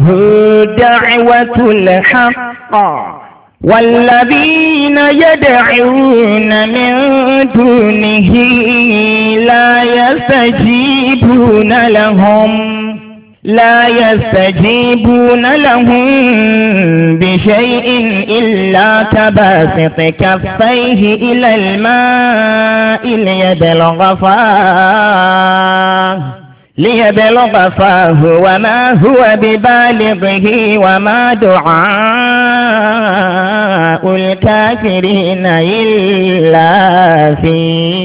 دعوة الحق والذين يدعون من دونه لا يستجيبون لهم بشيء إلا كباسط كفيه إلى الماء ليبلغ فاه وما هو ببالغه وما دعاء الكافرين إلا في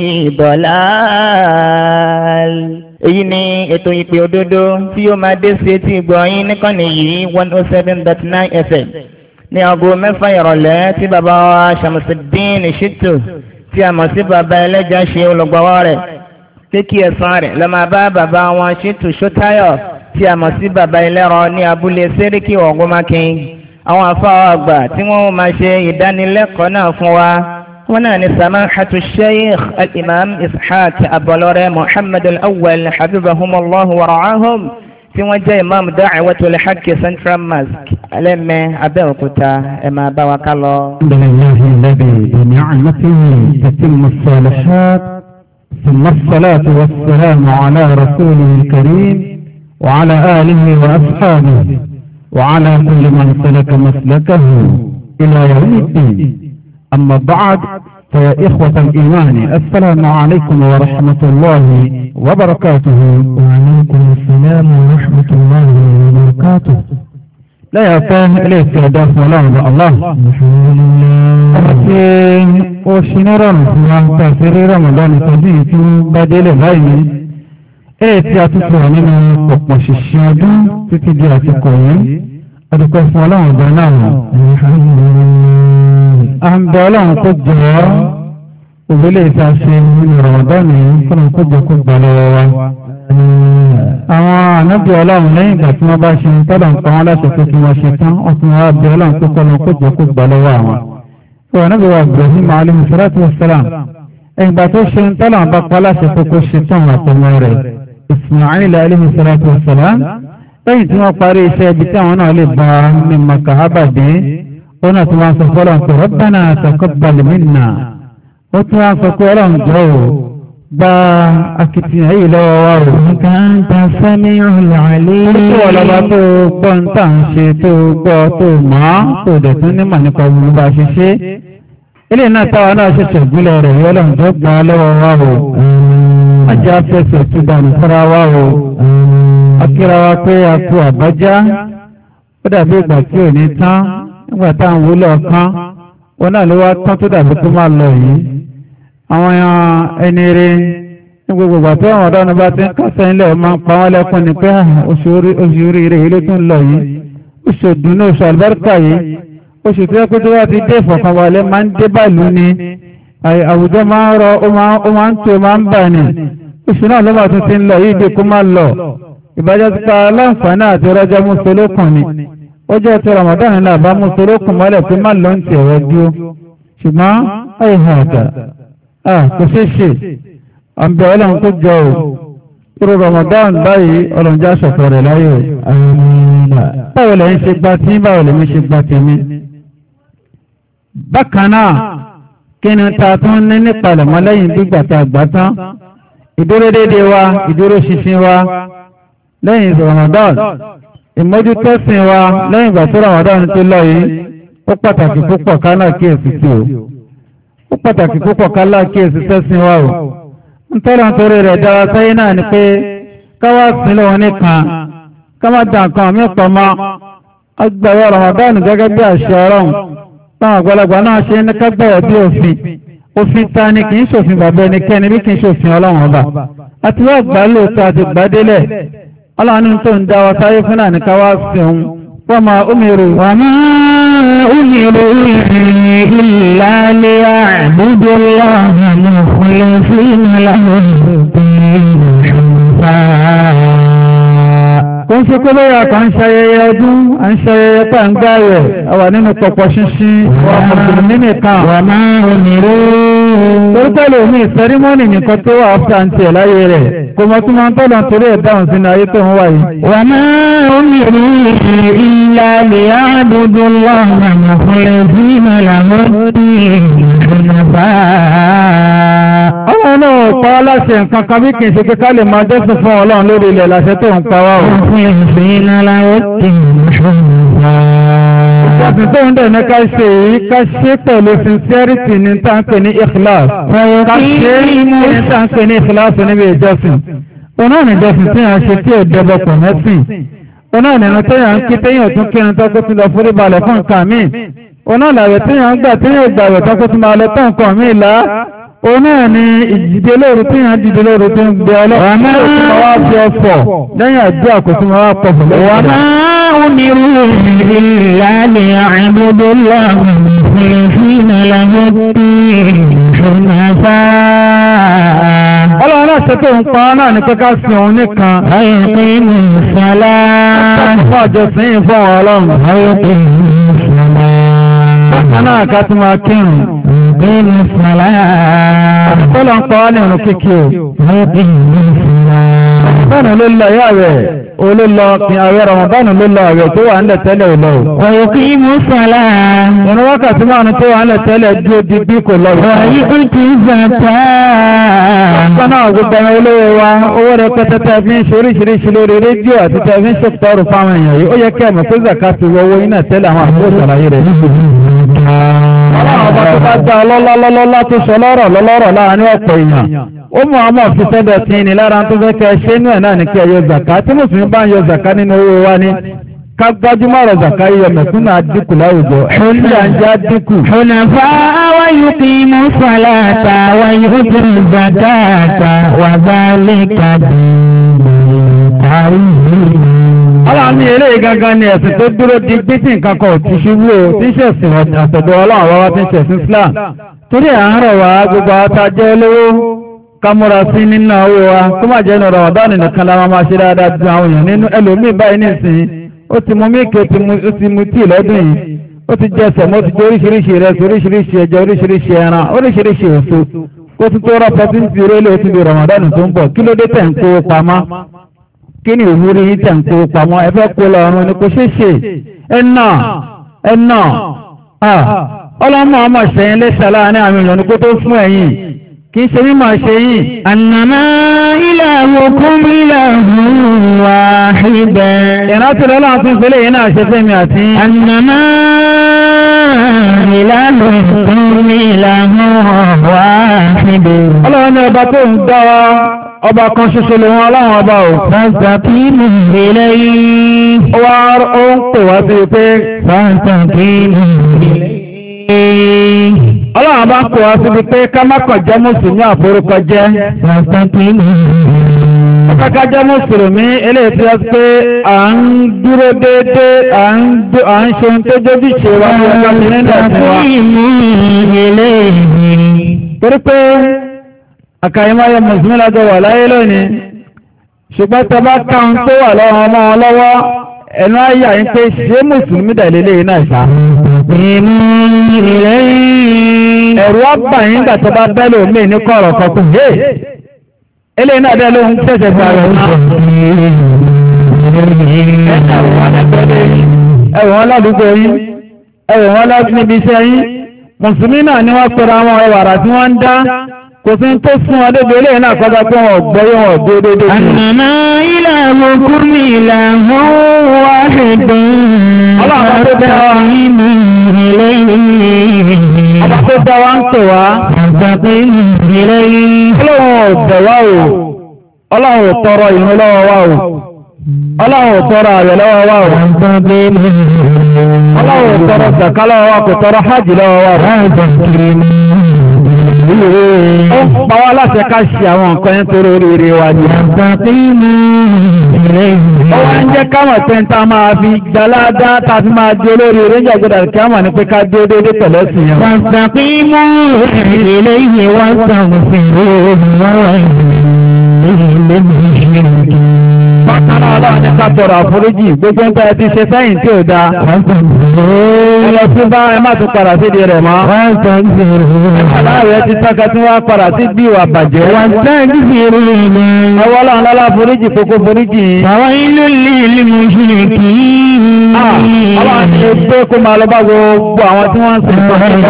ضلال. Èyí ni ètò ìpè òdodo tí ó máa dé sí etí ìgbọ̀nyín níkànnì yìí 107.9 FM ní aago 6 ìrọ̀lẹ́ tí bàbá wa Ṣàmùsídín Ṣítù tí a mọ̀ sí bàbá ẹlẹ́jà ṣe olùgbọ́wọ́ rẹ̀ pé kí ẹ̀san rẹ̀ lọ máa bá bàbá wọn Ṣítù Ṣótáyọ̀ tí a mọ̀ sí bàbá ẹlẹ́rọ ní abúlé Séríkì Ògúnmákin. Àwọn àfáà àgbà tí wọ́n máa ṣe ìdánilẹ́kọ̀ọ́ náà fún wa wọ́n náà ni samahatu sheikh al-imam ishaq abọlọ́rẹ́ muhammad al-awwal habibahumullahu wa ra'ahum tí wọ́n jẹ́ imam da'watul haqq central mosque alẹ́mẹ́ abẹ́òkúta ẹ máa bá wa ká lọ. alhamdulillahi alladhi bi ni'matihi tatimmu as-salihat thumma as-salatu was-salamu ala rasulihi al-karim wa ala alihi wa ashabihi wa ala kulli man salaka maslakahu ila yawmi الدين. أما بعد فيا إخوة الإيمان السلام عليكم ورحمة الله وبركاته. وعليكم السلام ورحمة الله وبركاته. لا يفهم إليك داس الله الله الحمد لله. أمسين وشنرا وتأثير رمضان تزيد بدل غير إليك يتسوى من قطش الشهد تتجاتكم أدوك الله بناه. الحمد لله. àǹbẹ̀ ọlọ́run kó jẹ́ òbílẹ̀ ìtàṣe nínú Ramadan fún kó jẹ́ kó gbà lọ́wọ́ wa. àwọn ànábì ọlọ́run lẹ́yìn ìgbà tí wọ́n bá ṣe tọ́lọ̀ ń pa wọ́n láṣẹ pé kí wọ́n ṣe tán ọkùnrin wa bẹ̀ ọlọ́run kó kọ́ lọ kó jẹ́ kó gbà lọ́wọ́ àwọn. ìwọ̀n ànábì wa Ibrahim alayhi salatu wassalam ìgbà tó ṣe tọ́lọ̀ ń bá pa láṣẹ pé kó ṣe tán àtọmọ rẹ̀ Ismail alayhi salatu wassalam lẹ́yìn tí wọ́n parí iṣẹ́ ibi tí àwọn náà lè bá ní makahaba-dé ona tí wọ́n sọ fọ́lọ́n pé Rabbana taqabbal minna ó tí wọ́n sọ pé ọlọ́run jọ ò gba akitiyan yìí lọ́wọ́ wa ò anta sami'ul alim. ó tí wọ́n lọ́ba tó gbọ́ ń tà ń ṣe tó gbọ́ tó mọ́ tó dẹ̀ tún nímọ̀ nípa gbogbo bá ṣe ṣe ilé náà táwa náà ṣẹ̀ṣẹ̀ gúnlẹ̀ rẹ̀ yìí ọlọ́run jọ gbà lọ́wọ́ wa ò ajá fẹsẹ̀ tó dànù fúnra wa ò akíra wa pé a kú àbájá ó dàbí ìgbà tí ò ní tán nígbà tá à ń wúlò ọ̀kan wọn náà ló wá tán tó dàbí tó máa lọ yìí àwọn ẹni rí ní gbogbo ìgbà tó àwọn ọ̀dọ́ bá ti ń kásẹ̀ ńlẹ̀ máa ń pa wọ́n lẹ́kùn ní pé oṣù oríire yìí ló tún lọ yìí oṣù dùnú oṣù àlùbáríkà yìí oṣù tó yẹ pé tó wá ti dé ìfọ̀kànbalẹ̀ máa ń dé bàlú ni àwùjọ máa ń rọ ó máa ń tó máa ń bà ní oṣù náà ló máa tún ti ń lọ yìí dé kó má lọ ìbájá ti pa aláǹfààní àti ọrọ́jọ́ mú solókùn ni ọjọ́ tí Ramadan náà bá mú sorókùn mọ́lẹ̀ pé má lọ ń tẹ̀ ẹ̀rọ dúró ṣùgbọ́n àìhàn àdá kò ṣeé ṣe àǹbẹ̀ ọlọ́run kó jọ ò kúrò Ramadan báyìí ọlọ́run já ṣọ̀fọ̀ rẹ̀ láyé ò báwo lẹ́yìn ṣe gbá tí báwo lẹ́yìn ṣe gbá tèmi. bákan náà kí ni ta tún ní nípalẹ̀mọ́ lẹ́yìn gbígbà tá a gbà tán ìdúró déédéé wa ìdúró ṣinṣin wa lẹ́yìn Ramadan ìmójútẹ́sìn wa lẹ́yìn ìgbà tó Ramadan tó lọ yìí ó pàtàkì púpọ̀ kálá kíyèsí sí o ó pàtàkì púpọ̀ kálá kíyèsí sẹ́sìn wa o ń tọ́lọ̀ nítorí rẹ̀ dára sẹ́yìn náà ni pé káwá sí lọ́wọ́ nìkan ká má dà nǹkan mí pọ̀ mọ́ agbẹ̀wọ̀ Ramadan gẹ́gẹ́ bí àṣẹ ọlọ́run táwọn àgbàlagbà náà ṣe ní kágbẹ̀wọ̀ bí òfin ta ni kì í ṣòfin bàbá ẹnikẹ́ni bí kì í ṣòfin ọlọ́run ọba àti wọ́n gbà lóòótọ́ àti gbàdélẹ̀ ọlọ́run tó ń dá wa sáyé fún náà ní ká wá sí òun wọ́n máa umiru wa ma umiru illa liya'budu Allaha mukhlisina lahu-d-din kò ń ṣe pé lóyà kan ń ṣayẹyẹ ọdún à ń ṣayẹyẹ tá ń gbáyẹ̀ àwà nínú pọ̀pọ̀ ṣinṣin wà mùsùlùmí nìkan wa ma umiru tó Torúkẹ́lò mi sẹ́rímọ́nì nìkan tó wà áfíàntì ẹ̀ láyé rẹ̀, kò mọ́ tí wọ́n tọ́lọ̀ torí ẹ̀dáhùn sínú ayé tó ń wáyé. Wa ma umiru illa liya'budu Allaha mukhlisina lahu-d-din hunafa'. Ọlọ́run náà pa aláṣẹ nǹkan kan bí kì í ṣe pé ká lè máa jẹ́sìn fún Ọlọ́run lórí ilẹ̀ láṣẹ tó ń pa wá o. Mukhlisina lahu-d-din hunafa'. Ìjọsìn tó ń dẹ̀ ní ká ṣe èyí ká ṣe pẹ̀lú sincerity ní táǹpẹ̀ ní ikhlas. Ká ṣe ní táǹpẹ̀ ní ikhlas níbi ìjọsìn. Ọ̀nà ìjọsìn tí a ṣe tí ò dẹbọ pọ̀ mẹ́sìn. Ọ̀nà ìrìnà tó yà ń kí téyàn tún kírun tó kó tún lọ forí balẹ̀ fún nǹkan míì. Ọ̀nà ìlàwẹ̀ téyàn ń gbà téyàn gbàwẹ̀ tó kó tún máa lọ tó nǹkan míì lá. Ọ̀nà ni ìdìde lóru téyàn dìde lóru tó ń gbé ọlọ́run tó tún máa wá fi ọ̀fọ̀ lẹ́yìn àdúrà kó tún máa wá pọ̀ fún lọ́wọ́. أمروا إلا ليعبدوا الله مخلصين له الدين حنفاء. Ọlọ́run náà ṣe tó ń pa náà ní pé ká sin òun nìkan. ويقيموا الصلاة. Fún àjọsìn fún Ọlọ́run. ويقيموا الصلاة. Bákan náà ká tún máa kírun. ويقيموا الصلاة. Ọlọ́run ń pa wá ní ìrun kíkí o. ويقيموا الصلاة. Bẹ́ẹ̀ni ló lọ ìyá rẹ̀, olólọ kí àwẹ̀ Ramadan ló lọ àwẹ̀ tó wà nílẹ̀ tẹ́lẹ̀ ò lọ. ويقيموا الصلاة. Ìrun wákàtí márùn-ún tó wà nílẹ̀ tẹ́lẹ̀ dúró di bí kò lọ. ويؤتوا الزكاة. Sọ́nà gbogbo ẹran olówó wa, owó rẹ̀ pẹ́tẹ́tẹ́ fi ń ṣe oríṣiríṣi lórí rédíò àti tẹ́ fi ń ṣèpọ̀rù fáwọn èèyàn yìí. Ó yẹ kí ẹ̀mọ̀ pé zakati wọ owó iná tẹ́lẹ̀ àwọn àbúrò ṣàlàyé rẹ̀. Ọlọ́run ọba tó bá dá ọlọ́lọ́lọ́lá tó sọ lọ́rọ̀ láàárín ọ̀pọ̀ èèyàn. Ó mú àmọ́ fi sẹ́dọ̀ tí ní lára tó fẹ́ kẹ́ ṣe inú ẹ̀ náà ní kí ẹ yọ zàká. Tí Mùsùlùmí bá ń yọ zàká nínú owó wa ní ká gbájúmọ́ ọ̀rọ̀ zàká yíyọ mẹ̀kúnnà dínkù láwùjọ. Ṣúlẹ̀ ń já dínkù. حنفاء ويقيموا الصلاة ويؤتوا الزكاة وذلك Ọlọ́run ní eré gangan ni ẹ̀sìn tó dúró di gbé tí nǹkan kan ò ti ṣubú o, tí ń ṣẹ̀sìn àtọ̀dọ̀ Ọlọ́run wá tí ń ṣẹ̀sìn Islam. Torí àárọ̀ wa gbogbo ata jẹ́ olówó kámúra sí nínú owó wa kó má jẹ́ ìnura ọ̀dánì nìkan la máa ṣe dáadáa ju àwọn èèyàn nínú ẹlòmíì báyìí nísìnyí. Ó ti mú mílíkì ó ti mu tíì lọ́dún yìí. Ó ti jẹ sẹ̀mó, ó ti jẹ oríṣiríṣi ìrẹsì, oríṣiríṣi ẹja, oríṣiríṣi ẹran, oríṣiríṣi èso. Ó ti tó rọ́pọ̀ tí ń fi rélé ó ti di Ramadan tó ń bọ̀. Kí ló dé tẹ̀ ń kó pamọ́? Kí ni ìwúrí yìí tẹ̀ ń kó pamọ́? Ẹ fẹ́ kó lọ ọ̀run ni kò ṣeé ṣe. Ẹ̀nà. Ọlọ́mọ ọmọ ṣẹ̀yìn lẹ́sẹ̀ láàárín àmì ìrọ̀nù kó tó fún ẹ̀yìn. Kì í ṣe mímọ̀ ṣe yìí. أنما إلهكم إله واحد. Ìrántí lọ́lọ́run tún fẹ́lẹ̀ yìí náà ṣe fẹ́mi àti. أنما إلهكم إله واحد. Ọlọ́run ní ọba tó ń dá wa, ọba kan ṣoṣo lè wọn ọlọ́run ọba ò. فاستقيموا إليه. Ó ń pè wá sí pé فاستقيموا إليه. Ọlọ́run bá ń pè wá síbi pé ká má kàn jẹ́ Mùsùlùmí àforúkọ jẹ́. فاستقيموا. Ọ̀kẹ́kẹ́ jẹ́ Mùsùlùmí eléyìí tí ó pé à ń dúró déédé, à ń ṣe ohun tó jójú ṣe wá ní ọjọ́ mi nínú ẹ̀sìn wa. Torí pé àkàìmáyé Mùsùlùmí lájọ wà láyé lónìí, ṣùgbọ́n tẹ bá káwọn tó wà lọ́wọ́ ọmọ wọn lọ́wọ́, ẹnu ayé àyín pé ṣé Mùsùlùmí dàlélé iná ìṣá. Ẹ̀rù ọgbà yín gbà tó bá bẹ́lò mí ní kọ̀rọ̀ kọkùn yé. Ilé náà dẹ́ ló ń tẹ́sẹ̀ fún ara ọ̀nà. Ẹ̀wọ̀n ládùúgbò yín, ẹ̀wọ̀n níbi iṣẹ́ yín. Mùsùlùmí náà ni wọ́n pẹ̀rọ àwọn ẹwàrà tí wọ́n ń dá. Kò sí tó fún ọdébé ilé náà kọjá pé wọn gbọ́yọ́ wọn dédé. Annama ilahukum ilahun wahidun. Ọlọ́run tó dá wa. Ọba tó dá wa ń pè wá. Ọlọ́run ò bẹ̀ wá o. Ọlọ́run ò tọrọ ìrun lọ́wọ́ wa o. Ọlọ́run ò tọrọ ààrẹ lọ́wọ́ wa o. Ọlọ́run ò tọrọ zàká lọ́wọ́ wa, kò tọrọ hajj lọ́wọ́ wa o. Ó pa wá láti ká ṣe àwọn nǹkan yẹn torí oríire wa ni. Ó wá ń jẹ́ káwọn tẹ́ntà máa fi gbaládá tàbí máa di olórí orílẹ̀ àgbẹ̀dà kí á mọ̀ ní pé ká dé déédé pẹ̀lẹ́ sí yẹn. Bákan náà ọlọ́run ní ká tọrọ àforíjì gbogbo ń tẹ́ ti ṣe sẹ́yìn tí ò dáa. Ẹlọ tí bá ẹ má tún padà sí di rẹ̀ mọ́. Aláàrẹ̀ ti tọ́ka tí wọ́n padà sí bí ìwà bàjẹ́. Ọwọ́ ọlọ́run lọ́lá foríjì kókó foríjì. Àwọn ilé ilé mú ṣe kì í. Ọlọ́run ti gbé kó máa lọ bá gbogbo àwọn tí wọ́n ń sìn tó ń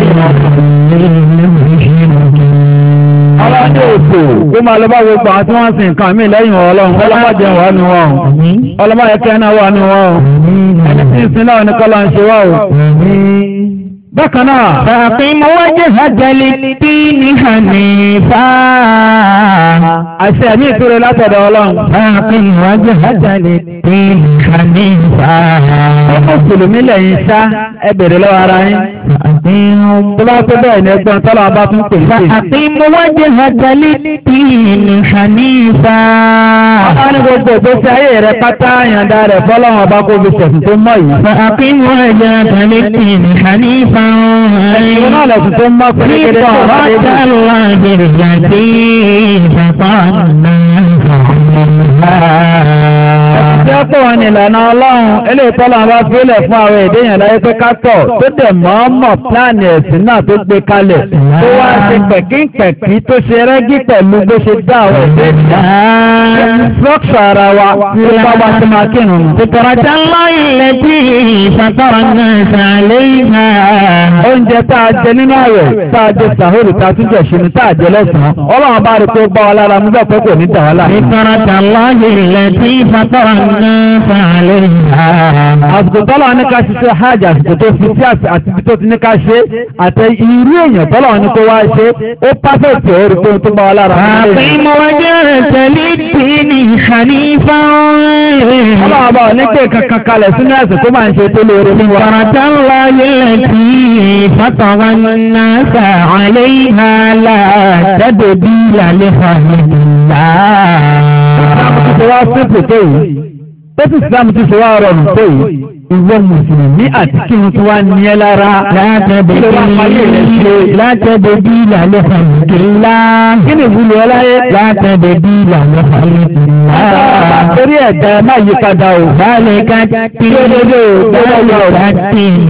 Ọlọ́dé òkò kó máa lọ bá gbogbo àwọn tí wọ́n ń sin nǹkan mí lẹ́yìn ọlọ́run ọlọ́mọ jẹun wà ní wọn ọlọ́mọ ẹ̀kẹ́ náà wà ní wọn ẹni tí ń sin náà ní kọ́lá ń ṣe wá o. Bákan náà فأقم وجهك للدين حنيفا àṣẹ ẹ̀mí ìtúrẹ látọ̀dọ̀ ọlọ́run. فأقم وجهك للدين حنيفا Mùsùlùmí lẹ́yìn ṣá ẹ bèrè lọ́wọ́ ara yín. Tó bá tó bẹ́ẹ̀ ni ẹgbọ́n tọ́lọ́ bá tún pè sí. فأقم وجهك للدين حنيفا Ọlọ́run ní gbogbo ìgbésí ayé rẹ̀ pátá yàndá rẹ̀ fọ́lọ́run ọba kó fi ṣẹ̀sìn tó mọ́ yìí. فأقم وجهك للدين حنيفا Ẹ̀sìn náà lẹ̀sìn tó mọ́ pẹ̀lú kéde tó wà lé فطرة الله التي فطر الناس Tí ó pọ̀ wọn ni ìlànà ọlọ́run, eléyìí tọ́lọ́run bá fílẹ̀ fún àwọn èdèyàn láyé pé kátọ̀ tó dẹ̀ mọ́ọ́mọ̀ pláàni ẹ̀sìn náà tó gbé kalẹ̀ tó wá ṣe pẹ̀kínpẹ̀kí tó ṣe rẹ́gí pẹ̀lú bó ṣe dá àwọn èdèyàn. Structure ara wa tí ó bá wá sí máa kírun. فطرة الله التي فطر الناس عليها Oúnjẹ tá a jẹ nínú àwẹ̀ tá a jẹ sàhórì tá a tún jẹ ṣinú tá a jẹ lọ́sàn-án. Ọlọ́run bá rí pé ó bá wa lára mú bẹ́ẹ̀ pé kò ní dà wá láàmú. فطرة الله التي فطر الناس عليها Àsìkò tọ́lọ̀ ní ká ṣiṣẹ́ hajj àsìkò tó fi sí àti ibi tó ti ní ká ṣe àtẹ irú èèyàn tọ́lọ̀ ní kó wá ṣe ó pàfẹ́tì orí tó tó bá wa lára. أقم وجهك للدين حنيفا Ọlọ́run bá ní pé kankan kalẹ̀ sínú ẹ̀sìn tó máa ń ṣe tó lóore fún wa. فطرة الله التي فطر الناس عليها لا تبديل لخلق Ìsìlámù ti ṣe wá sípò tó yìí. Ó sì ìsìlámù ti ṣe wá rọrùn tó yìí. Ìwọ Mùsùlùmí àti kí wọ́n ti wá ní ẹ lára. لا تبديل لخلق الله Kí ni ìwúlò ẹ láyé? لا تبديل لخلق الله Torí ẹ̀dá ẹ má yí padà o. ذلك الدين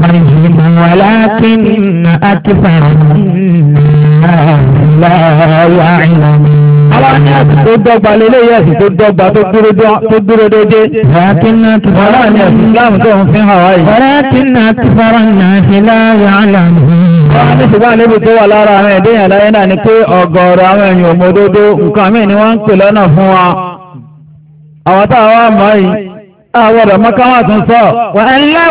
ولكن أكثر الناس لا يعلمون Àwọn ní ẹ̀sìn tó dọ́gba lélé ẹ̀sìn tó dọ́gba tó dúró dédé. ولكن أكثر Ọlọ́run ni ẹ̀sìn Islam tó ń fi hàn wáyìí. ولكن أكثر الناس لا يعلمون Wọ́n ní ṣùgbọ́n níbi tó wà lára àwọn ẹ̀dẹ́yàn láyé náà ni pé ọ̀gọ̀ọ̀rọ̀ àwọn èèyàn òmòdodo nǹkan míì ni wọ́n ń pè lọ́nà fún wa. Àwọn táwọn wá mọ́ yìí, àwọn ọ̀rọ̀ mọ́káwà tún sọ. وأن لو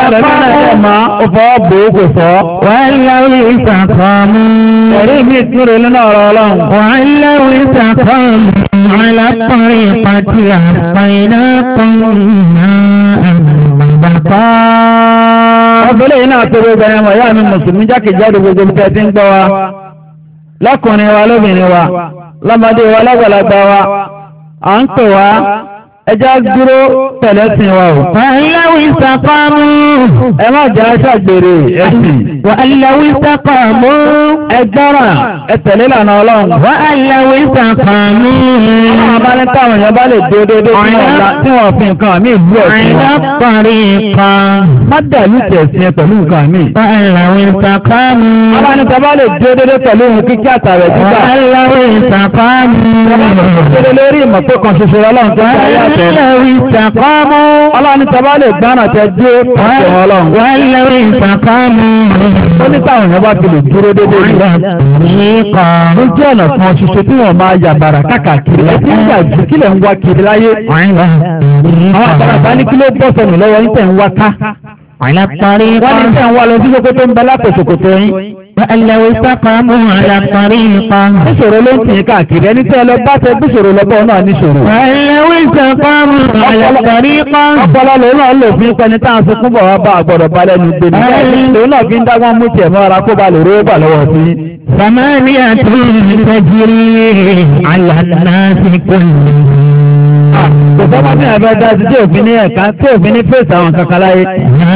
استقاموا Ẹ̀rí mi ìtúrò nínú ọ̀rọ̀ Ọlọ́run. وأن لو استقاموا على الطريقة لأسقيناكم ماء غدقا Ọ̀fẹ́lẹ̀ iná tó gbogbo ẹ̀yàn wọ̀nyá mi Mùsùlùmí jákèjádò gbogbo bí tẹ́tí ń gbọ́ wa. Lọ́kùnrin wa lóbìnrin wa, lọ́mọdé wa lágbàlagbà wa, à ń pè wá, ẹjá dúró tẹ̀lẹ́sìn wa o. وأن لو استقاموا Ẹ má jẹ́ aṣàgbèrè ẹ̀sìn. وأن لو استقاموا Ẹgbọ́ràn ẹtẹ̀lé lànà Ọlọ́run. وأن لو استقاموا Àwọn bá ní táwọn èèyàn bá lè dúró dédé tí wọ́n fi nǹkan àmì ìlú ẹ̀sìn على wọn. الطريقة Má dàlú tẹ̀sìn ẹ pẹ̀lú nǹkan àmì. وأن لو استقاموا Àwọn ní tàbá lè dúró dédé pẹ̀lú ohun kíkí àtàrẹ̀ gbígbà. وأن لو استقاموا Dúró lórí ìmọ̀ tó kan ṣoṣo Ọlọ́run tó ń ayé àtẹ̀. وأن لو استقاموا Ọlọ́run ní tàbá lè gbáràn tẹ dúró pàṣẹ Ọlọ́run. وأن لو استقاموا Ó ní táwọn èèyàn bá ti lè dúró dédé yìí. على الطريقة Ó jẹ́ ọ̀nà kan ṣoṣo tí wọ́n máa yàbàrà káàkiri. Ẹ ti ń gbà jù kílẹ̀ ń wá kiri láyé. على Àwọn àgbàlagbà ní kí ló bọ́ sọnù lọ́wọ́ ní tẹ̀ ń wá ká. على Wọ́n ní الطريقة tẹ̀ ń wá lọ sí kókó tó ń bẹ lápòṣòkòtò yín. وأن لو استقاموا على الطريقة Níṣòro ló ń tì í káàkiri ẹni tẹ́ lọ bá tẹ bíṣòro lọ́bọ̀ náà níṣòro. وأن لو استقاموا على الطريقة Ọpọlọ lòun náà lò fún pẹni tá à ń sunkún bọ̀ wá bá àgbọ̀dọ̀ bá lẹ́nu gbé ní. Lòun náà fi ń dágbọ́n mú tiẹ̀ mọ́ra kó ba lè rówó bà lọ́wọ́ sí. ثمانية تجري على الناس كلهم Kò sọ́mọ́ tí ẹ̀fẹ́ dá sí tí òfin ní ẹ̀ka tí òfin ní fèsì àwọn kankan láyé.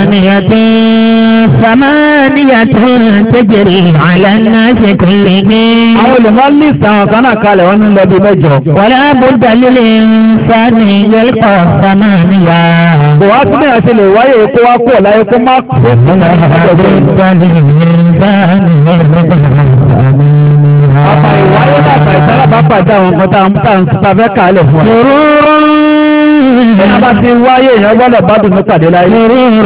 Samaniyatun tajri ala an-nasi kullihim. Àwọn olùmọ̀ list àwọn kan náà kalẹ̀ wọ́n ní lọ bí mẹ́jọ. Wala budda lil insani yalqa samaniya. Kò wá tún ní àṣẹ lè wáyé kó wá kó láyé kó má kó. Ọ̀pọ̀ ìwáyé dàgbà ìsálábà pàdé àwọn nǹkan tá fẹ́ kàálẹ̀ fún ọ. Ẹ̀yà bá ti wáyé èèyàn gbọ́dọ̀ bá dùn ní pàdé láyé.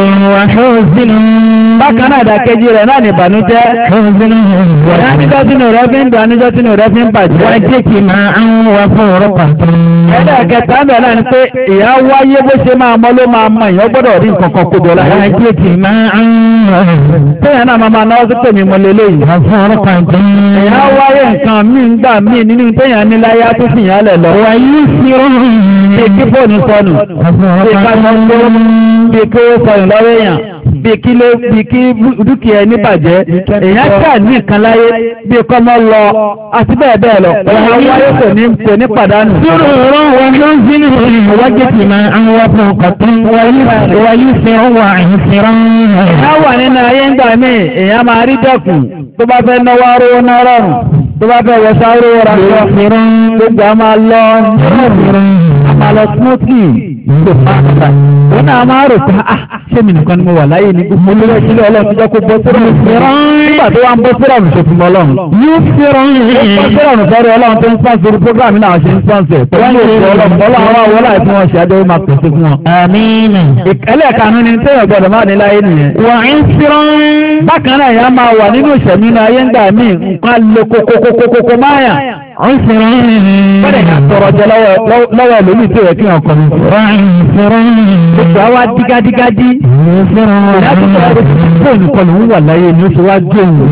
Bákan náà ìdàkejì rẹ̀ náà ní ìbànújẹ́. Ìyánijọ́ tínú rẹ̀ fi ń dùn, àníjọ́ tínú rẹ̀ fi ń bàjẹ́. Wọ́n jẹ́ kí máa ń wá fún ọ̀rọ̀pàá. Ẹlẹ́ẹ̀kẹta ń bẹ̀ náà ni pé ìyá wáyé bó ṣe máa mọ́ ló máa mọ èèyàn gbọ́dọ̀ rí nǹkan kan kójọ láyé. Wọ́n jẹ́ kí máa ń Téèyàn náà máa náwó sí pèmí mo lélẹ̀ yìí. wá fún ọ̀rọ̀pàá. Ìyá wáyé nǹkan míì ń gbà míì nínú téèyàn ní láyé tó sì yàn lẹ̀ lọ. Wà yìí sí ọ̀rọ̀ Bí kí fóònù sọnù, bí ká sọ pé bí kí ó sọnù lọ́wọ́ èèyàn, bí kí dúkìá ẹni bàjẹ́, èèyàn ṣáà ní nǹkan láyé bí kọ́mọ lọ àti bẹ́ẹ̀ bẹ́ẹ̀ lọ. Ìyá wáyé kò ní pàdánù. سرورا وحزن وجد ما أنوفقة ويسر وعسرا. Ìyá wà nínú ayé ń gbà mí, èèyàn máa rí dẹ́kun tó bá fẹ́ náwó arówó náà rọrùn, tó bá fẹ́ wọ sáré ra sọ, gbogbo a máa lọ smoothly. Wọ́n náà máa rò pé ṣé mi nìkan ni mo wà láyé ní gbogbo olówó ìṣẹ́lẹ̀ ọlọ́run jẹ́ kó bọ́ sírọ̀nù. Nígbà tó wá ń bọ́ sírọ̀nù ṣe fún ọlọ́run. Yóò fẹ́ràn Bọ́ sírọ̀nù fẹ́rẹ̀ ọlọ́run tó ń sponsor program náà ṣe ń sponsor. Pẹ̀lú ètò ọlọ́run ọlọ́run wá wọlé àìfún wọn ṣe adéwé máa pèsè fún wọn. آمين. Ẹlẹ́ẹ̀kanú ni téèyàn gbọ́dọ̀ máa ní láyé nìyẹn. وعسرا. Bákan náà ìyá máa wà nínú ìṣẹ̀mí inú ayé ń gbà míì nǹkan lo kókókókókó máyà. عسرا. Bẹ́ẹ̀ ni àtọ̀rọ̀ jẹ lọ́wọ́ ẹlòmíì tó yẹ kí wọn kọ́ ní. وعسرا. Gbogbo àwa dígádígádí. يسرا. Fóònù kan ló ń wà láyé ni ó ṣe wá jó òun.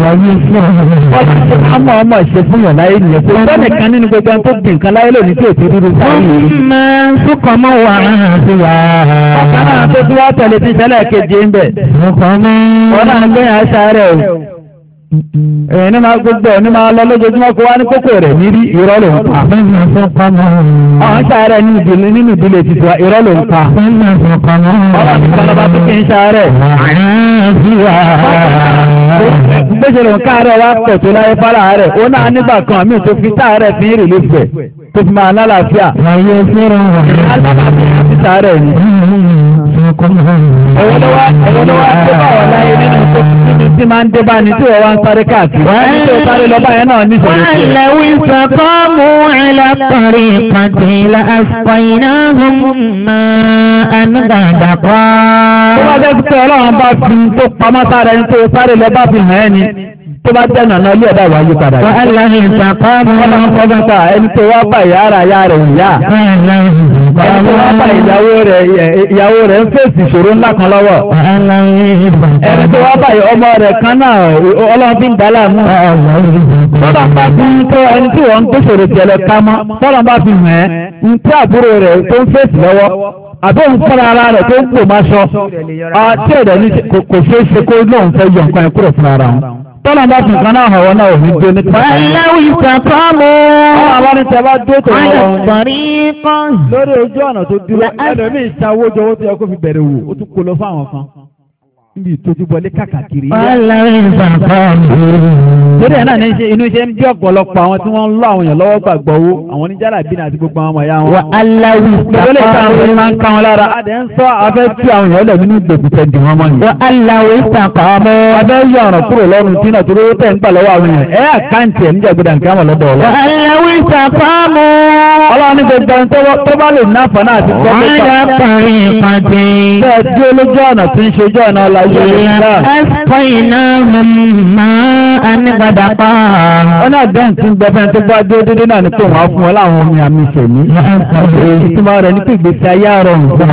Ọmọ ìṣe fún yàn láyé nìyẹn. Kò gbọ́dọ̀ nìkan nínú gbogbo ẹni tó gbìn nǹkan láyé lónìí tí ètò ìdúró sáyé. ثم سقم وعافيا. Ọ̀kan náà tó tún wá tẹ̀lé ti ìṣẹ̀lẹ̀ keje ń bẹ̀. سقم. Wọ́n náà ń gbé yàn aṣáárẹ̀ o. Èyí ní máa gbogbo ẹ̀ ní máa lọ lójoojúmọ́ kó wá ní kókó rẹ̀ ní rí irọ́ ló ń pa. Àwọn ṣáárẹ̀ nínú ìdílé ti tiwa irọ́ ló ń pa. Ọ̀rọ̀ nìkan lọ́ba tó kí ń ṣáárẹ̀. Gbéṣe lòun káàárẹ̀ wá pọ̀ tó láyé fárá rẹ̀. Ó náà nígbà kan àmì tó fi táàrẹ̀ fi ń rìn lóṣẹ̀ tó fi máa lálàáfíà. Alálàáfíà ti ṣáárẹ̀ ni. Ẹ̀wọ́n ló wá tó bá wọ̀ láyé nínú tí máa ń dé bá ní tí wọ́n wá ń sáré káàkiri. Wọ́n tó sáré lọ báyẹn náà ní ìṣòro. ولو استقاموا على الطريقة لأسقيناهم ماء غدقا. Tó bá jẹ́ pé Ọlọ́run bá fi tó pamọ́ sára ẹni tó sáré lọ bá fi hàn ẹni tó bá jẹ́ nàná ilé ẹ̀dá ìwà yí padà. ولو استقاموا. Ọlọ́run kọ́ mẹ́ta ẹni tó wá bá ìyá ara ìyá rẹ̀ ìyá. Ẹni tó wá bá ìyàwó rẹ̀ ń fèsì ìṣòro ńlá kan lọ́wọ́. Ẹni tó wá bá ọmọ rẹ̀ kan náà Ọlọ́run fi ń dá láàmú. Tọ́lá bá fi ń tó ẹni tí wọ́n ń tó ṣòro jẹlẹ ká mọ́. Tọ́lá bá fi hàn ẹ́ ń tí àbúrò rẹ̀ tó ń fèsì lọ́wọ́. Àbẹ́ òun fúnra ara rẹ̀ tó ń pò máa ṣọ. Tí ẹ̀dẹ̀ ní kò ṣeé ṣe kó lóun fẹ́ yọ nǹkan ẹ̀ kúrò fúnra ara wọn. Tọ́lá bá fi nǹkan náà hàn wọ́n náà ò ní gbé ní kíkà. ولو استقاموا Àwọn ní tẹ bá dé tó على wọ́n. الطريقة. Lórí ojú ọ̀nà tó dúró, ẹlòmíì ṣàwó jọ owó tó yẹ kó fi bẹ̀rẹ̀ wò, ó tún kó lọ fáwọn kan. Níbi ìtọ́jú bọlé kàkàkiri. ولو استقاموا. Lórí ẹ̀ náà ní ṣe inú iṣẹ́ ń bí ọ̀pọ̀lọpọ̀ àwọn tí wọ́n ń lọ àwọn èèyàn lọ́wọ́ gbàgbọ́ owó, àwọn oníjàlá bí àti gbogbo àwọn ọmọ ìyá wọn. ولو Lórí ìta àwọn èèyàn máa ń ká wọn lára. Adé ń sọ afẹ́ tí àwọn èèyàn lẹ̀ nínú ìgbèkùtẹ̀ dì wọ́n mọ́ ni. ولو استقاموا. Abẹ́ yọ ọ̀rọ̀ kúrò lọ́rùn tí náà torí ó tẹ̀ ń gbà lọ́wọ́ àwọn èèyàn. Ẹ àkáǹtì ẹ̀ níjà gbọdọ̀ nǹkan àmọ̀ lọ́dọ̀ ọ̀lọ́. ولو استقاموا Ọlọ́run ní gbogbo ẹni tó bá lè ná àǹfààní àti gbọ́ على الطريقة bẹ́ẹ̀ tí olójú ọ̀nà tí ń ṣe ojú ọ̀nà ọ̀làjú ìlà. لأسقيناهم ماء غدقا. Wọ́n náà dẹ́n tí ń gbẹ́fẹ́ tó bá dé dédé náà ní pé wọ́n á fún wọn láwọn omi àmì ìṣẹ̀mí. Ìtumọ̀ rẹ̀ ní pé ìgbésí ayé àárọ̀ nǹkan.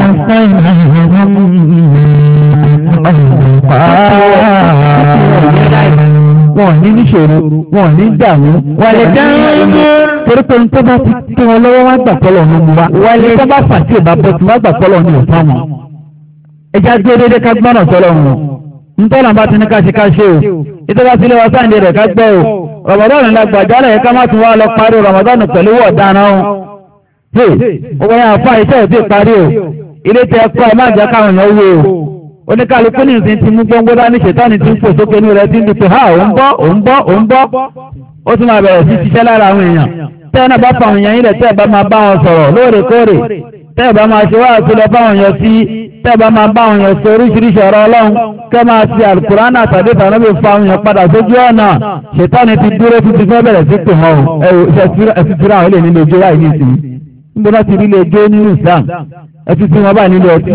Wọ́n ní níṣòro, wọ́n ní dààmú. Torí pé tó bá ti tó wọn lọ́wọ́ wá gbà pọ́lọ̀ ní mu wa. Tó bá fà sí ìbá bọ́ tí wọ́n gbà pọ́lọ̀ ní òfá wọn. Ẹja gbé dédé ká gbọ́nà sọ́lọ̀ wọn. Ntọ́nà bá ti ní ká ṣe o. Ìtọ́ba sílé wa sáǹdé rẹ̀ ká gbọ́ o. Ramadan la gbàjálẹ̀ yẹ ká má tún wá lọ parí Ramadan pẹ̀lú wọ̀ dáná o. ó wáyé àfá iṣẹ́ ò tí parí o ilé tẹ ẹ̀kọ́ ẹ má jẹ́ káwọn èèyàn wé o oníkálukú ní ìsìn ti mú gbọ́ngbọ́n dání ṣètánì tí ń fò sókè ní rẹ̀ tí ń di pé ha òun bọ́ ó tún máa bẹ̀rẹ̀ sí ṣiṣẹ́ lára àwọn èèyàn tẹ́ náà bá fa àwọn èèyàn ilẹ̀ tẹ́ bá máa bá wọn sọ̀rọ̀ lóòrèkóòrè tẹ́ bá máa ṣe wá àtúlẹ̀ fáwọn èèyàn sí tẹ́ bá máa bá àwọn èèyàn sọ oríṣiríṣi ọ̀rọ̀ Ọlọ́run kẹ́ máa fi àlùkùránà tàbí tàbí fa àwọn èèyàn padà sójú ọ̀nà ṣètánì ti dúró títí fẹ́ bẹ̀rẹ̀ sí pè wọ́n ẹ̀sì fúra àwọn ilé nílé ijó láì ní ìsìn níbo náà ti rí ilé ijó nínú Islam ẹtí tí wọ́n bá nílé ọtí.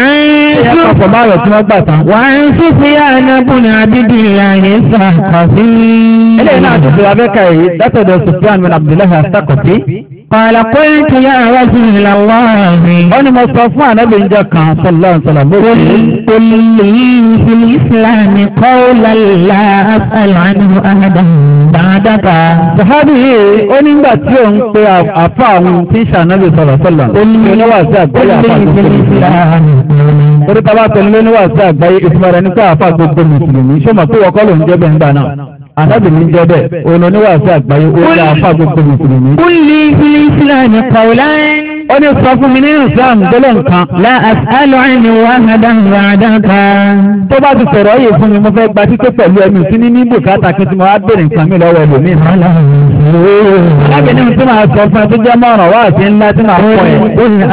wọ́n ń fífi ànábùnà àbídì ìlànà ìsàkọ̀sí. eléyìí náà ti fi abẹ́ka yìí látọ̀dọ̀ Sufyan bin Abdullahi As-Saqafi. Qala qultu ya Rasulullah. ó ní mo sọ fún ànábì ìjọ kan sallallahu alaihi wasallam. qul li fil islami qawlan la as'alu anhu ahadan ba'daka. Sàhábì yìí ó nígbà tí ó ń pe àfá àwọn tí ń ṣànábì sallallahu alaihi wasallam. oníwà sí àgbáyé àfá orí tàbá pẹ̀lú oníwà sí àgbáyé ìtumọ̀ rẹ̀ nípa àfá gbogbo mùsùlùmí ṣó mọ̀ pé wọ́kọ́ ló ń jẹ́ bẹ́ẹ̀ ńgbà náà. Ànábì ní jẹ́ bẹ́ẹ̀ òun oníwà sí àgbáyé ó ní àfá gbogbo mùsùlùmí. Kulli fil islami qawlan. ó ní sọ fún mi nínú Islam gbọ́lọ̀ nǹkan. La as'alu anhu ahadan ba'daka. tó bá ti sọ̀rọ̀ yìí fún mi mo fẹ́ gba títí pẹ̀lú ẹ̀mí sí ní bùkátà kí n ti máa bèèrè nǹkan mi lọ́wọ́ ẹlòmíì. alábìnrin tí màá sọ fún ẹ tó jẹ́ mọ́ràn wá àti ńlá tí màá pọ̀ ẹ̀.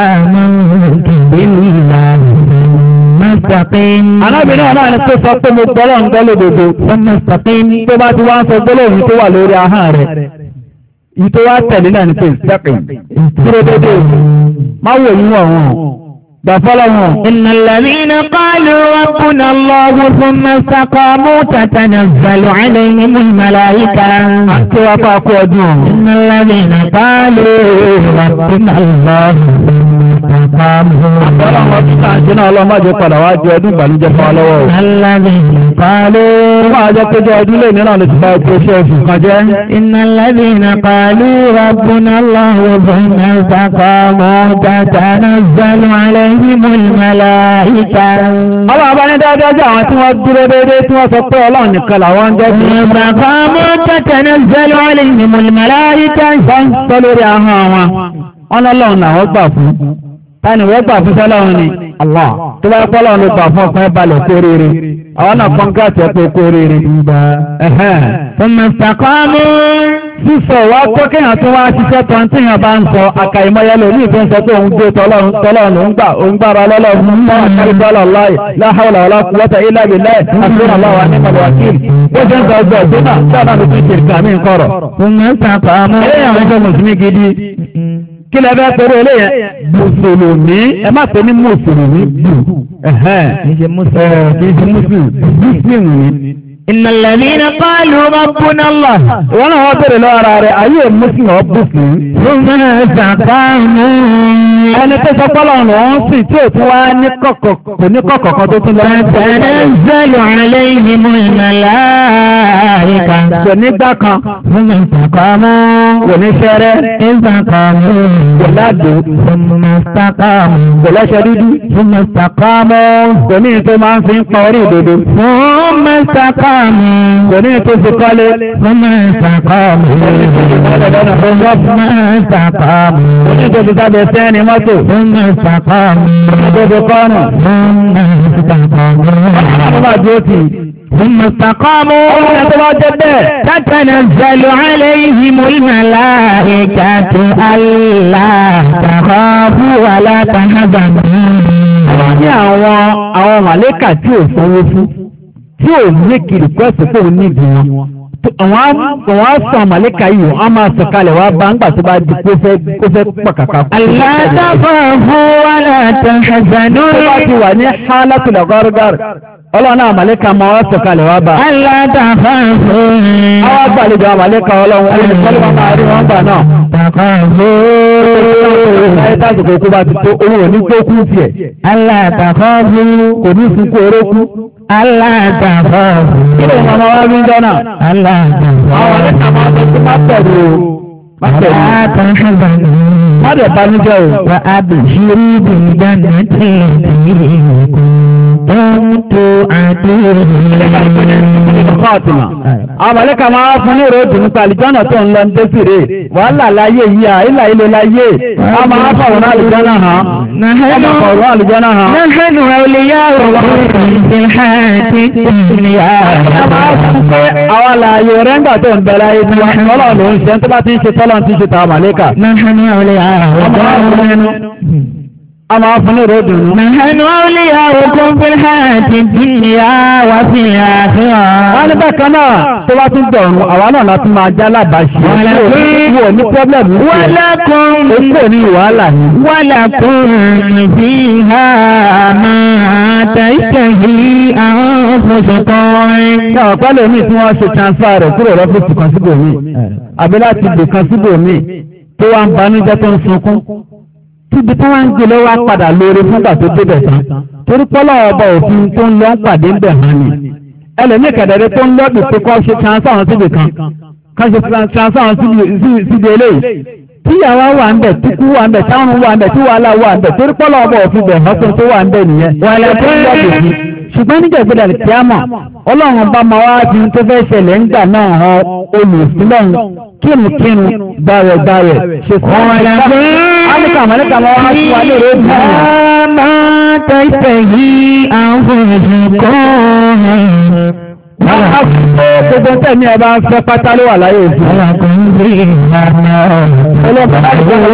alábìnrin náà ni tó sọ pé mo gbọ́lọ̀ ń gbọ́lọ̀ dòdò. tó bá ti wá ń sọ gbọ́lọ̀ òun tó wà lórí ahọ́n rẹ̀. ìtò wá tẹ̀lé náà ni pé ìsẹ́kìn. dúró dédé má wò yín wọ̀ wọ́n. gbàfọ́lọ́wọ́n. Innal ladhina qalu rabbuna Allahu thumma istaqamu tatanazzalu alayhimul malaika. àti wá pa kú ọdún. Innal ladhina qalu rabbuna Allahu thumma istaqamu. àbọ̀lọ́wọ́n ti tàn sí náà ọlọ́mọdé padà wá di ọdún ìbànújẹ́ fún ọlọ́wọ́. Innal ladhina qalu. wọ́n á jẹ́ pé jẹ́ ọdún lè nínú ọ̀nà ti bá ọjọ́ iṣẹ́ oṣù kan jẹ́. Innal ladhina qalu rabbuna Allahu thumma istaqamu tatanazzalu alayhimul malaika. Ọlọ́run bá ní dáadáa jẹ́ àwọn tí wọ́n dúró déédéé tí wọ́n sọ pé Ọlọ́run nìkan làwọn ń jẹ́ sí. Istaqamu tatanazzalu alayhimul malaika. Wọ́n sọ lórí ahọ́n wọn. Wọ́n lọ́lọ́run làwọn gbà fún. Táni wọ́n gbà fún sọ́lọ́run ni Allah. Tó bá pọ́ lọ́run ló gbà fún ọkùnrin balẹ̀ kó rere. Àwọn náà kọ́ńgàtì ẹ̀ pé kó rere. Thumma istaqamu. Sísọ wá tó kéèyàn tó wá ṣiṣẹ́ tán tí èèyàn bá ń sọ àkàìmọ́yẹlò ní ìfẹ́ sọ pé òun gbé tọ́lọ́run òun gbára lọ́lọ́run náà kárìbọ́lọ̀ láì la hawla wala quwwata illa billah àṣírà láwà ní mọ̀lúwàkíl. Ó ṣe ń sọ ọgbọ̀ ìgbóná sábà ló tún ṣe ìkàmí ń kọ̀rọ̀. Thumma istaqamu. Ẹlẹ́yìn àwọn ẹgbẹ́ mùsùlùmí gidi. Kí lẹ fẹ́ pẹ̀lú eléyẹn? Mùsùlùmí ẹ má pè ní mùsùlùmí bù. Kì í ṣe mùsùlùmí. Innal ladhina qalu rabbuna Allah. Wọ́n náà wọ́n bèèrè lọ́wọ́ ara rẹ̀, ayé mùsùlùmí ọ̀ bùsùlùmí. Thumma istaqamu. Ẹni tó sọ pọ́lọ̀ ọ̀nà wọ́n sì tí ò tún wá ní kọ̀kọ̀ kò ní kọ̀kọ̀ kan tó tún lọ. Tatanazzalu alayhimul malaika. Kò ní gbá kan. Thumma istaqamu. Kò ní fẹ́rẹ́. Istaqamu. Kò ládò. Thumma istaqamu. Kò lọ́ṣọ dúdú. Thumma istaqamu. Kò ní tó máa ń fi ń pa orí ìdodo. Thumma istaqamu. Kò ní tó fi kọ́lé. Thumma istaqamu. Thumma istaqamu. Kò ní tó fi sábẹ̀ sẹ́ni mọ́tò. Thumma istaqamu. Kò ní tó fi kọ́nù. Thumma istaqamu. Àwọn máa dúró tì. Thumma istaqamu. Ọlọ́run tó bá jẹ́ bẹ́ẹ̀. Tatanazzalu alayhimul malaikatu alla takhafu wa la tahzanu. Àwọn ní àwọn màlẹ́kà tí ò sanwó fún, tí ò ní kiri pẹ́sì pé òun níbi wọn. Àwọn á sọ màlẹ́kà yìí, wọ́n á máa sọ̀kalẹ̀ wá bá ń gbà tó bá di kó fẹ́ pàkàkà. Alla takhafu wa la tahzanu. Tó bá ti wà ní halatul ghargar. Ọlọ́run náà màlẹ́kà máa wá sọ̀kalẹ̀ wá bá. Alla takhafu. Àwọn àgbàlejò àwọn màlẹ́kà ọlọ́run ẹni kọ́lé wọn máa rí wọn gbà náà. Takhafu. Láyé tásìkò kó bá ti tó owó òní tó kú tiẹ̀. Alla takhafu. Kò ní sunkún orókú. Alla takhafu. Kí ló ń máa wá rí jọ́nà? Alla takhafu. Àwọn màlẹ́kà máa sọ pé má pẹ̀lú o. Má pẹ̀lú. Alla tahzanu. Má dẹ̀ banújẹ́ o. Wa abshiru bil jannati allati kuntum tu'adun. Fátímà. Àwọn màlẹ́kà máa fún ní ròdù nípa àlìjọ́nà tó ń lọ ní Désìrè. Wàhálà láyé yìí à, ìlà ilé láyé. A máa fàwọn àlìjọ́nà hàn. Ọmọ fàwọn àlìjọ́nà hàn. Nahnu awliya'ukum fil hayati dunya. A máa fún pé àwọn àlàyé rẹ̀ ń gbà tó ń bẹ láyé tí wọ́n tọ́lọ̀ ló ń ṣe tó bá ti ń ṣe tọ́lọ̀ ti ń ṣe tàwọn màlẹ́kà. Nahnu awliya'ukum. A máa fún ní ròdù nù. Nahnu awliya'ukum fil hayati dunya wa fil akhirah. Wọ́n ní bẹ́ẹ̀ kan náà tó bá tún dọ̀rùn àwa náà láti máa já lábàáṣe. Wọ́n ní pọ́blẹ̀mù. Walakum ní wàhálà ni. walakum fiha ma tashtahi anfusukum. Náà pẹ́lẹ̀ mi tí wọ́n ṣe transfer rẹ̀ kúrò lọ́fíìsì kan síbò mi. Àbí láti ibì kan síbò mi tó wá ń banújẹ́ tó ń sunkún. Tíbi tí wọ́n ń gbé lọ́wọ́ padà lóore fúngbà tó débẹ̀ tán. Torí pọ́lọ́ ọba òfin tó ń lọ ń pàdé ń bẹ̀ hàn ni. Ẹlẹ́mí kẹ̀dẹ̀rẹ́ tó ń lọ́dù pé kọ́ ṣe transfer wọn síbi kan. Kan ṣe transfer wọn síbi eléyìí. Tíyàwó wà ń bẹ̀, tíkú wà ń bẹ̀, táwọn wà ń bẹ̀, tí wàhálà wà ń bẹ̀, torí pọ́lọ́ ọba òfin bẹ̀ hàn tó wà ń bẹ̀ nìyẹn. Ṣùgbọ́n nígbà ìgbéra rẹ̀ kíámà, Ọlọ́run bá máa wá fi tó fẹ́ ṣẹlẹ̀ ńgbà náà hàn olùsílọ́run kírùnkírùn gbàrẹ̀gbàrẹ̀ ṣe kọ́ Amẹ́ríkà máa wá fún wa ní èrè ìgbà máa tẹ́sẹ̀ yìí àwọn ìṣẹ̀kọ́ gbogbo tẹ́mi ẹ bá ń fẹ́ pátá ló wà láyé òfin. Ọlọ́kùnrin sí ìlànà ọlọ́pàá láti gbogbo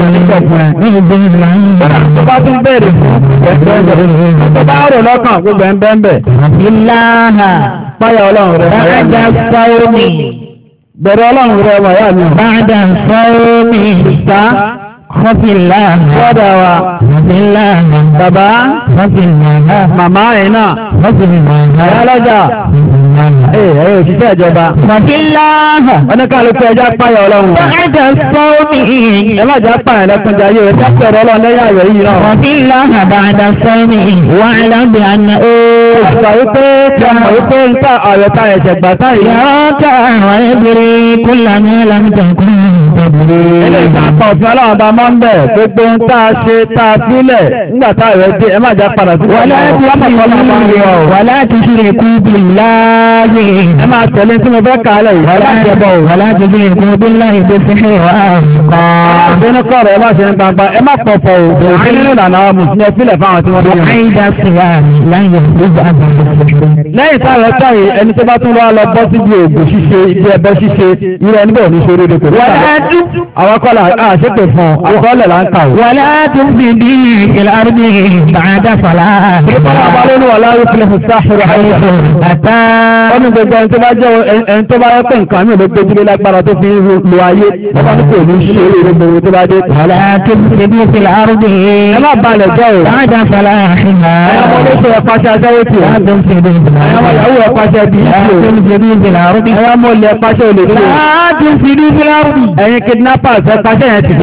tó bá tún bẹ̀rẹ̀ fún tó bá rò lọ́kàn gbogbo ẹ̀ ń bẹ́ẹ̀ ìlànà páyà ọlọ́run rẹ̀ bàdà fáwọ́mì bẹ̀rẹ̀ ọlọ́run rẹ̀ wà yá mi. bàdà fáwọ́mì sá kọfìlà fọ́dà wa kọfìlà bàbá kọfìlà màmá ẹ̀ náà kọfìlà ayálọ́jà ẹ̀yẹ òṣìṣẹ́ ìjọba kọfìlà oníkàlùkù ẹjá páyà ọlọ́run bàdà fáwọ́mì ẹ má jà páyà lẹ́kùnjà yóò ẹ tẹ́pẹ̀rọ ọlọ́run lẹ́yà rẹ̀ yìí náà. kọfìlà bàdà fáwọ́mì wà lábẹ́ àná ó. Ìgbà wípé tí a mọ̀ wípé ń tà ààrẹ̀ta ẹ̀ṣẹ̀ gbà táyìí. Yàrá àwọn ẹgbẹ̀rẹ̀ kó lànà lámìtàkùn ìtàbùrẹ̀. Ilé ìtàpá òfin aláwọ̀ bá máa ń bẹ̀ gbogbo ń tàà ṣe tàà sílẹ̀ nígbàtà rẹ̀ dé ẹ má já padà sí Wà láti ṣe kú bí láàyè. Ẹ máa tẹ̀lé tí mo fẹ́ kàálẹ̀ yìí. Wà láti ṣe kú bí láàyè tó fi ṣe wà nǹkan. Àbínú kọ̀rọ̀ ẹ má ṣe ń gbangba ẹ má pọ̀pọ̀ òfin nínú ìlànà àwọn mùsùlùmí ẹfílẹ̀ fáwọn tí wọ́n bí Àìdá sí wa láyé ìgbà lẹ́yìn táwọn táyé ẹni tó bá tún lọ́wọ́ lọ bọ́ síbi ògùn ṣíṣe ibi ẹbọ ṣíṣe irú ẹni bẹ́ẹ̀ ní ṣorí rẹ̀ pẹ̀lú àwọn kọ́lá àṣepè fún àkọọ́lẹ̀ là ń kà ó. wàlá tún fi bí ìkìlá arúgbó bàdá fàlà. ìpínlẹ̀ abalónú wà láyé fílẹ̀ fún sáfìrì àìsàn. àtà. wọ́n ní gbogbo ẹni tó bá jẹ́ ẹni tó bá yẹ pé nǹkan mi ló gbójúlé lágbára tó fi ń lo ayé ọba ní kò ní ṣe eré gbogbo tó bá dé. wàlá tún fi bí ìkìlá arúgbó. ẹ má balẹ̀ jẹ́ o. bàdá fàlà. ẹ̀yọ́ ló ṣe ẹ̀pàṣẹ aṣẹ́wó tì. ẹ̀yọ́ ìyàwó ẹ̀pàṣẹ bí ẹ̀yọ́ mo lẹ̀ ẹ̀pàṣẹ olè tó. ẹ̀yin kidnappers ẹ̀pàṣẹ yẹn ti.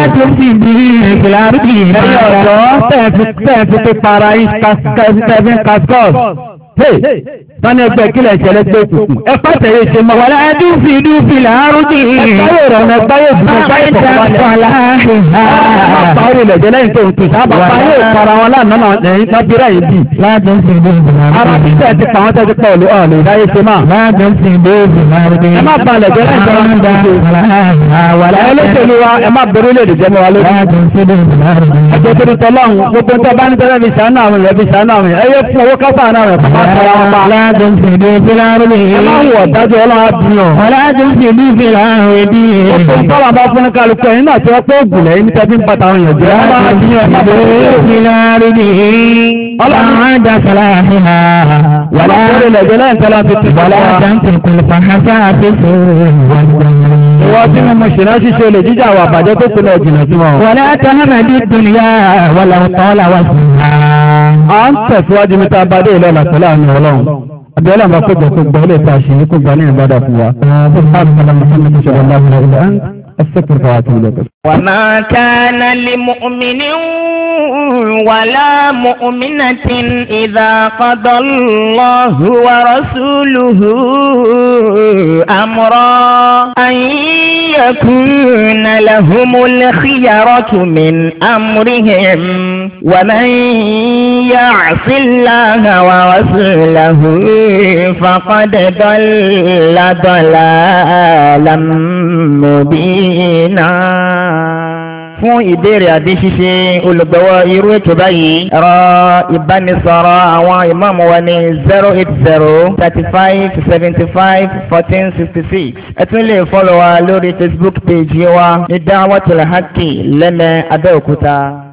ẹ̀yin ọ̀dọ́ tẹ̀ẹ̀fi ti para yín kẹ́fín kaskọ́s. Sani ẹgbẹ́ kílẹ̀ ìṣẹ̀lẹ̀ gbé òkùnkùn. Ẹ pàtẹ́ yé ṣe mọ́. Wàlá dúfì lárúdì. Ẹgbáyé rẹ̀ ọ̀nà ẹgbáyé ìdúró báyìí tọ̀kọ̀lá. Àpá orí ilẹ̀ jẹ́ lẹ́yìn tó ń tún. Àbàpá yóò para wọn lánàá ẹ̀yìn tábírà yìí bì. Ládùúfì dúfì lárúdì. Ara tí tẹ̀ ti pa àwọn tẹ̀ ti pa ọ̀lẹ́ ìdáyé ṣe máa. Ládùúfì dúfì lárúdì. Ẹ má balẹ̀ jẹ́ lẹ́yìn tó ń tún. Ẹ olóṣèlú wa ẹ má borí lè dìjẹ́ mọ́ wa lórí. Ládùúfì dúfì lárúdì. Ẹjọ́ tó ń tọ́lọ́run gbogbo ń tọ́ bá ní tẹ́lẹ̀ fi ṣàánú àwọn èèyàn fi ṣàánú àwọn èèyàn. Ẹ yẹ fún owó kápá náà rẹ̀ pápá tọ́ra wọn pa. Ládùúfì dúfì lárúdì. Ẹ máa ń wọ̀ dájú ọlọ́run á bí yàn. Ládùúfì dúfì lárúdì. Ó ń tọ́lá bá fún kálukú ẹ̀yìn náà tí wọ́n pé ògùn lẹ́yìn ní tẹ́bí ń pàtà àwọn èèyàn jẹ́. Ládùúfì lárúdì. Ọlọ́run dá sàlàhìhà. Wàlá orí ilẹ̀ jẹ́ lẹ́yìn tẹ́lá ti ti Wàlá dáńtì kùn fàhásà àti fún ìwọ́n tí mo ṣìnà ṣíṣe olè jíjà wà bàjẹ́ tó kúnlẹ̀ jìnà sí wọn. wàlá tàhámàdì dùnìyà wàlá ọ̀tọ́lá wà sí à ń tẹ̀síwájú mi tá a bá dé ilẹ̀ làtọ́lá àmì ọlọ́run. àbí ọlọ́run bá kójọ kó gbọ́ ilé ìta ṣe kó gbà ní ìbádà fún wa. وما كان لمؤمن ولا مؤمنة إذا قضى الله ورسوله أمرا أن يكون لهم الخيرة من أمرهم ومن يعص الله ورسوله فقد ضل ضلالا مبينا. Fún ìbéèrè àbí ṣíṣe olùgbọ́wọ́ irú ètò báyìí, ẹ̀rọ ìbánisọ̀rọ̀ àwọn ìmáàmù wa ní 080-35-75-1466. Ẹ tún lè fọ́lọ̀ wa lórí Facebook page wa ní Da'watul Haqqi lẹ́mẹ̀ẹ́ Abẹ́òkúta.